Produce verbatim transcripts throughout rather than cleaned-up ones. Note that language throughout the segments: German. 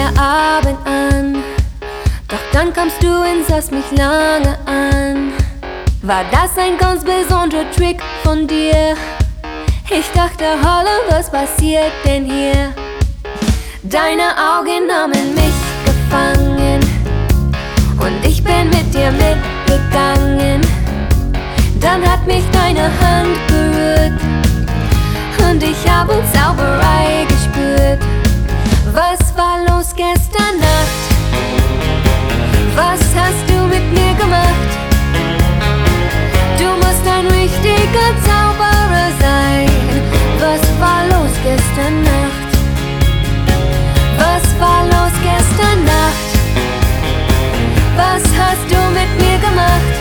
der Abend an, doch dann kamst du und sahst mich lange an. War das ein ganz besonderer Trick von dir? Ich dachte, holla, was passiert denn hier? Deine Augen nahmen mich gefangen und ich bin mit dir mitgegangen. Dann hat mich deine Hand berührt und ich hab uns Zauberei gespürt. Was war los gestern Nacht? Was hast du mit mir gemacht? Du musst ein richtiger Zauberer sein. Was war los gestern Nacht? Was war los gestern Nacht? Was hast du mit mir gemacht?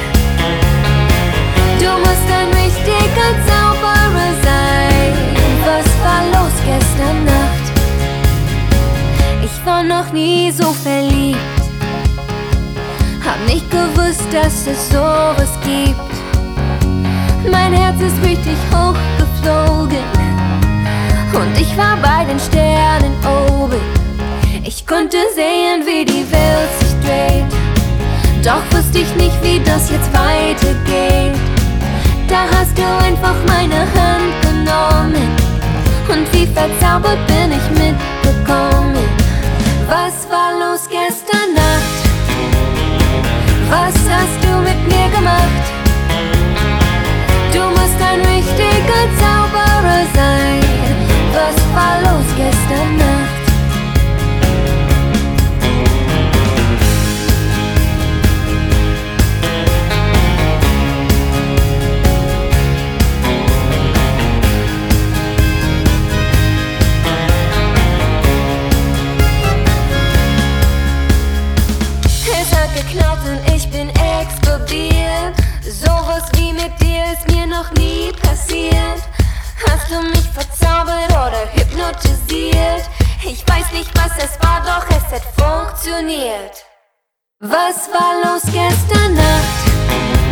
Du musst ein richtiger Zauberer sein. Was war los gestern Nacht? Ich war noch nie so verliebt, hab nicht gewusst, dass es sowas gibt. Mein Herz ist richtig hochgeflogen und ich war bei den Sternen oben. Ich konnte sehen, wie die Welt sich dreht, doch wusste ich nicht, wie das jetzt weitergeht. Da hast du einfach meine Hand genommen und wie verzaubert bin ich mitgekommen. Was war los gestern Nacht? Was hast du mit mir gemacht? Du musst ein richtiger Zauberer sein. Was war los gestern Nacht? Es hat geknallt und ich bin explodiert. Sowas wie mit dir ist mir noch nie passiert. Hast du mich verzaubert oder hypnotisiert? Ich weiß nicht, was es war, doch es hat funktioniert. Was war los gestern Nacht?